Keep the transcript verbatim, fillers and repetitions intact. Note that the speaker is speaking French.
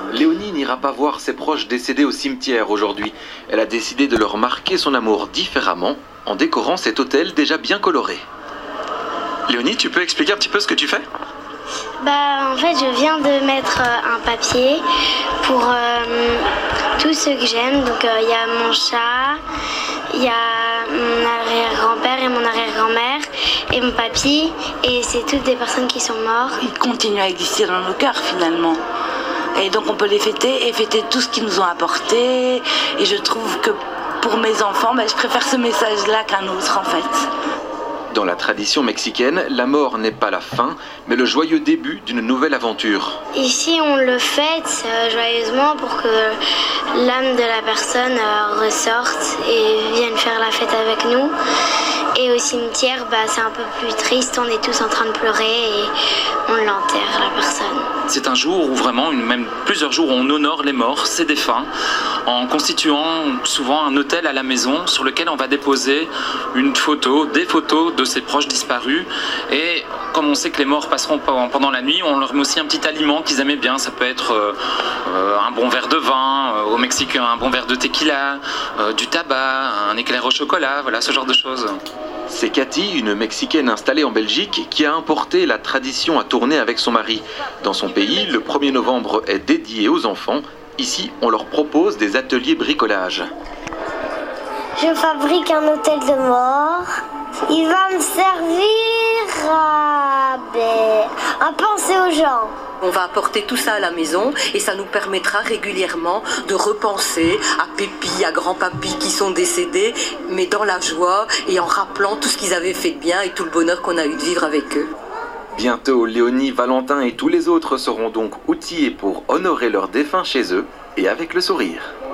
Léonie n'ira pas voir ses proches décédés au cimetière aujourd'hui. Elle a décidé de leur marquer son amour différemment en décorant cet hôtel déjà bien coloré. Léonie, tu peux expliquer un petit peu ce que tu fais ? Bah en fait je viens de mettre euh, un papier pour euh, tous ceux que j'aime. Donc il euh, y a mon chat, il y a mon arrière-grand-père et mon arrière-grand-mère et mon papy, et c'est toutes des personnes qui sont mortes. Ils continuent à exister dans nos cœurs finalement. Et donc on peut les fêter et fêter tout ce qu'ils nous ont apporté. Et je trouve que pour mes enfants, bah, je préfère ce message-là qu'un autre en fait. Dans la tradition mexicaine, la mort n'est pas la fin, mais le joyeux début d'une nouvelle aventure. Ici, on le fête euh, joyeusement pour que l'âme de la personne euh, ressorte et vienne faire la fête avec nous. Et au cimetière, bah, c'est un peu plus triste, on est tous en train de pleurer et on l'enterre, la personne. C'est un jour où vraiment, une, même plusieurs jours, où on honore les morts, ces défunts, en constituant souvent un autel à la maison sur lequel on va déposer une photo, des photos de ses proches disparus. Et comme on sait que les morts passeront pendant la nuit, on leur met aussi un petit aliment qu'ils aimaient bien. Ça peut être euh, un bon verre de vin, euh, au Mexique un bon verre de tequila, euh, du tabac, un éclair au chocolat, voilà ce genre de choses. C'est Cathy, une Mexicaine installée en Belgique, qui a importé la tradition à tourner avec son mari. Dans son pays, le premier novembre est dédié aux enfants. Ici, on leur propose des ateliers bricolage. Je fabrique un hôtel de mort. Il va me servir à, ben, à penser aux gens. On va apporter tout ça à la maison et ça nous permettra régulièrement de repenser à Pépi, à Grand-Papy qui sont décédés, mais dans la joie et en rappelant tout ce qu'ils avaient fait de bien et tout le bonheur qu'on a eu de vivre avec eux. Bientôt, Léonie, Valentin et tous les autres seront donc outillés pour honorer leurs défunts chez eux et avec le sourire.